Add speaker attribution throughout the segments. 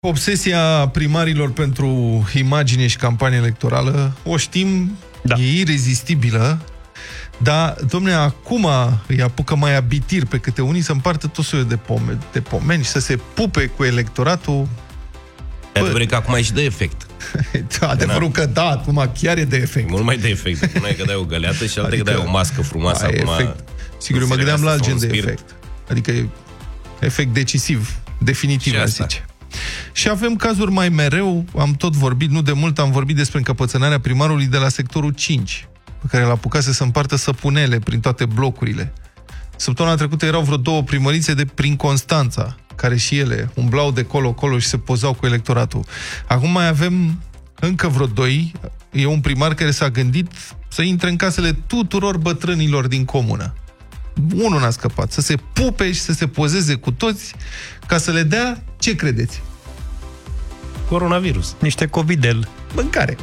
Speaker 1: Obsesia primarilor pentru imagine și campanie electorală, o știm, e irezistibilă, dar, dom'le, acum îi apucă mai abitir pe câte unii să împartă tot soiul de pomeni și să se pupe cu electoratul.
Speaker 2: Adevărul că acum e și de efect.
Speaker 1: Adevărul că da, acum chiar e de efect.
Speaker 2: Mult mai de efect. Una e că dai o găleată și altă că dai o mască frumoasă. Acum,
Speaker 1: sigur, eu mă gândeam la alt gen de efect. Adică e efect decisiv, definitiv, aș zice. Și avem cazuri mai mereu, am tot vorbit, nu de mult am vorbit despre încăpățânarea primarului de la sectorul 5, pe care l-a apucat să se împartă săpunele prin toate blocurile. Săptămâna trecută erau vreo 2 primărițe de prin Constanța, care și ele umblau de colo-colo și se pozau cu electoratul. Acum mai avem încă vreo 2, e un primar care s-a gândit să intre în casele tuturor bătrânilor din comună. Unul n-a scăpat, să se pupe și să se pozeze cu toți ca să le dea, ce credeți?
Speaker 2: Coronavirus.
Speaker 3: Niște covidel.
Speaker 1: Mâncare.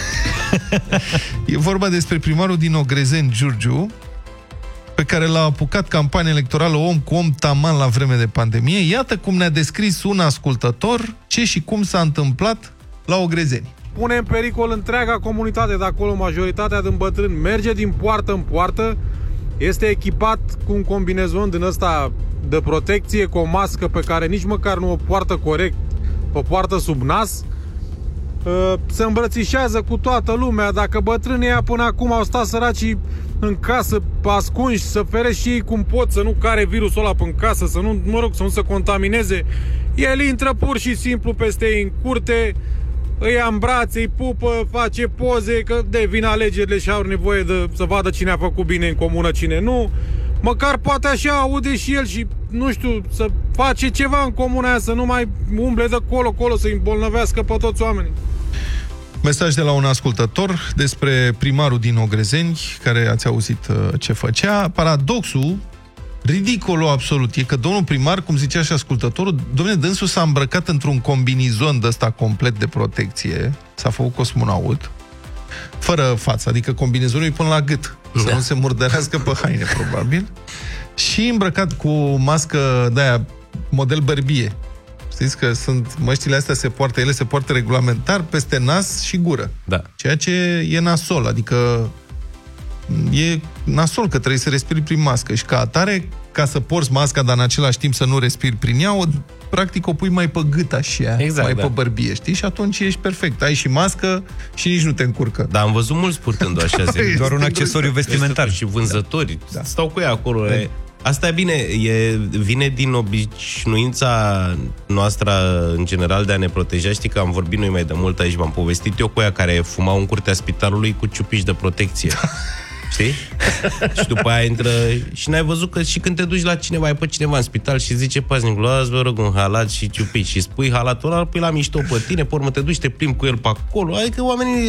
Speaker 1: E vorba despre primarul din Ogrezeni, Giurgiu, pe care l-a apucat campania electorală om cu om taman la vreme de pandemie. Iată cum ne-a descris un ascultător ce și cum s-a întâmplat la Ogrezeni.
Speaker 4: Pune în pericol întreaga comunitate de acolo, majoritatea din bătrâni merge din poartă în poartă, este echipat cu un combinezon din ăsta de protecție, cu o mască pe care nici măcar nu o poartă corect, o poartă sub nas, se îmbrățișează cu toată lumea. Dacă bătrânii ăia până acum au stat săracii în casă, ascunși, să ferește și ei cum pot, să nu care virusul ăla în casă, să nu, să nu se contamineze, el intră pur și simplu peste ei în curte, îi ia în brațe, îi pupă, face poze, că devin alegerile și au nevoie să vadă cine a făcut bine în comună, cine nu. Măcar poate așa aude și el și, nu știu, să face ceva în comuna aia, să nu mai umble de colo-colo, să-i îmbolnăvească pe toți oamenii.
Speaker 1: Mesaj de la un ascultător despre primarul din Ogrezeni, care ați auzit ce făcea. Paradoxul, ridicolul absolut, e că domnul primar, cum zicea și ascultătorul, domnule, dânsul s-a îmbrăcat într-un combinizon de ăsta complet de protecție, s-a făcut cosmonaut, fără față, adică combinezonul e până la gât, să nu se murdărească pe haine, probabil, și îmbrăcat cu mască de-aia, model bărbie. Știți că sunt măștile astea ele se poartă regulamentar peste nas și gură.
Speaker 2: Da.
Speaker 1: Ceea ce e nasol, adică e nasol că trebuie să respiri prin mască și ca atare, ca să porți masca, dar în același timp să nu respiri prin ea, practic o pui mai pe gât așa,
Speaker 2: exact,
Speaker 1: mai pe bărbie, știi? Și atunci ești perfect. Ai și mască și nici nu te încurcă.
Speaker 2: Da, am văzut mulți purtând-o așa.
Speaker 3: Doar un accesoriu vestimentar.
Speaker 2: Și vânzători. Da. Stau cu ea acolo. Asta e bine, vine din obișnuința noastră în general de a ne proteja. Știi că am vorbit noi mai de mult aici, v-am povestit eu cu ea care fumau în curtea spitalului cu ciupici de protecție. Știi? Și după aia intră și n-ai văzut că și când te duci la cineva, ai pe cineva în spital și zice paznicul, luați vă rog un halat și ciupici și spui halatul ăla, îl pui la mișto pe tine, pe urmă te duci, te plimbi cu el pe acolo, adică oamenii...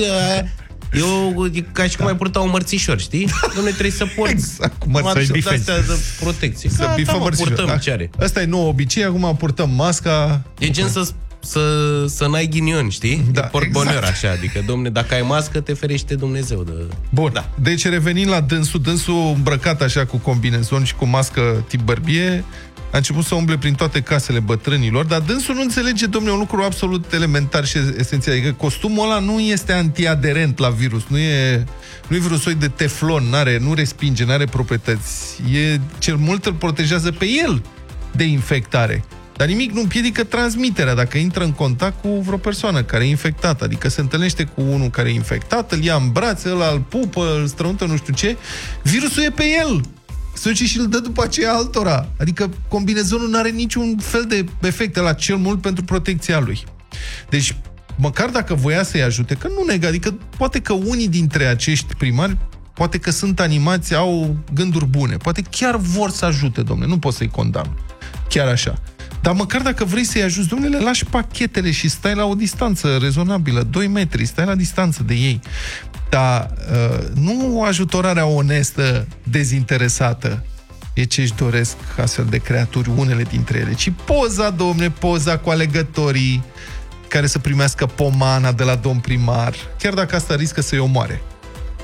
Speaker 2: E ca și cum ai purta un mărțișor, știi? Dom'le, trebuie să porți
Speaker 1: exact, cu mărțișor
Speaker 2: de protecție.
Speaker 1: Să bifăm mărțișor.
Speaker 2: Purtăm ce are.
Speaker 1: Asta e nou obicei, acum purtăm masca.
Speaker 2: E gen să n-ai ghinion, știi?
Speaker 1: Da,
Speaker 2: portbonior, așa, adică, dom'le, dacă ai mască, te ferește Dumnezeu de...
Speaker 1: Bun, da. Deci revenind la dânsul îmbrăcat așa cu combinezon și cu mască tip bărbie, a început să umble prin toate casele bătrânilor, dar dânsul nu înțelege, domnule, un lucru absolut elementar și esențial. Adică costumul ăla nu este antiaderent la virus, nu e vreun soi de teflon, nu respinge, n-are proprietăți. Cel mult îl protejează pe el de infectare. Dar nimic nu împiedică transmiterea dacă intră în contact cu vreo persoană care e infectată. Adică se întâlnește cu unul care e infectat, îl ia în brațe, ăla îl pupă, îl străuntă, nu știu ce. Virusul e pe el. Se duce și îl dă după aceea altora. Adică combinezonul nu are niciun fel de efect la cel mult pentru protecția lui. Deci, măcar dacă voia să-i ajute, că nu nega, adică poate că unii dintre acești primari, poate că sunt animați, au gânduri bune, poate chiar vor să ajute, domnule, nu pot să-i condamn. Chiar așa. Dar măcar dacă vrei să-i ajuți, domnule, le lași pachetele și stai la o distanță rezonabilă, 2 metri, stai la distanță de ei. Dar nu ajutorarea onestă, dezinteresată, e ce își doresc astfel de creaturi, unele dintre ele, ci poza, domne, poza cu alegătorii care să primească pomana de la domn primar, chiar dacă asta riscă să-i omoare.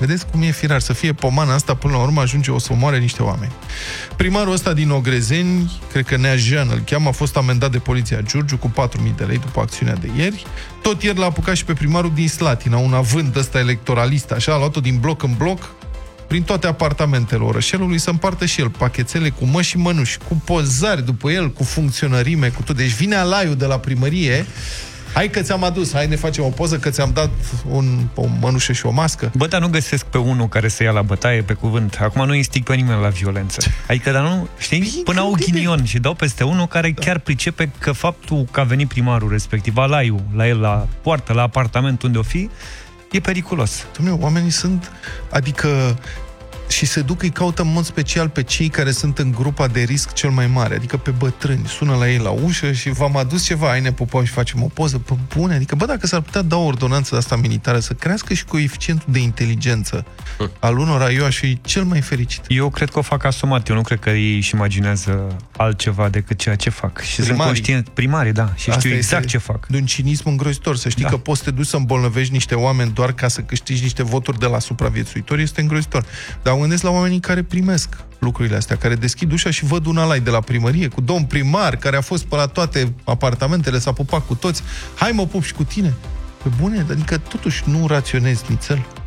Speaker 1: Vedeți cum e firar să fie pomana asta, până la urmă ajunge o să omoare niște oameni. Primarul ăsta din Ogrezeni, cred că Nea Jean îl cheamă, a fost amendat de poliția Giurgiu cu 4.000 de lei după acțiunea de ieri. Tot ieri l-a apucat și pe primarul din Slatina, un avânt ăsta electoralist, așa, a luat-o din bloc în bloc, prin toate apartamentele orășelului, să împartă și el pachetele cu măști și mănuși, cu pozari după el, cu funcționărime, cu tot. Deci vine alaiul de la primărie, hai că ți-am adus, hai ne facem o poză că ți-am dat o mănușă și o mască.
Speaker 3: Bă, dar nu găsesc pe unul care să ia la bătaie pe cuvânt. Acum nu instig pe nimeni la violență. Adică, dar nu, știi, până au ghinion și dau peste unul care chiar pricepe că faptul că a venit primarul respectiv, alaiul, la el, la poartă, la apartament unde o fi, e periculos.
Speaker 1: Dumnezeu, oamenii sunt, adică, și se duc, îi caută în mod special pe cei care sunt în grupa de risc cel mai mare, adică pe bătrâni. Sună la ei la ușă și v-am adus ceva, hai ne pupăm și facem o poză. Pă, bune, adică, bă, dacă s-ar putea da o ordonanță de asta militară să crească și coeficientul de inteligență al unora, eu aș fi cel mai fericit.
Speaker 3: Eu cred că o fac asumat, eu nu cred că ei își imaginează altceva decât ceea ce fac. Și sunt conștient, primarii, da, și știu exact ce fac.
Speaker 1: De un cinism îngrozitor, să știi că poți să te duci să îmbolnăvești niște oameni doar ca să câștigi niște voturi de la supraviețuitori, este îngrozitor. Dar gândesc la oamenii care primesc lucrurile astea, care deschid ușa și văd un alai de la primărie, cu domn primar, care a fost pe la toate apartamentele, s-a pupat cu toți. Hai mă pup și cu tine. Pe bune, adică totuși nu raționezi nițel.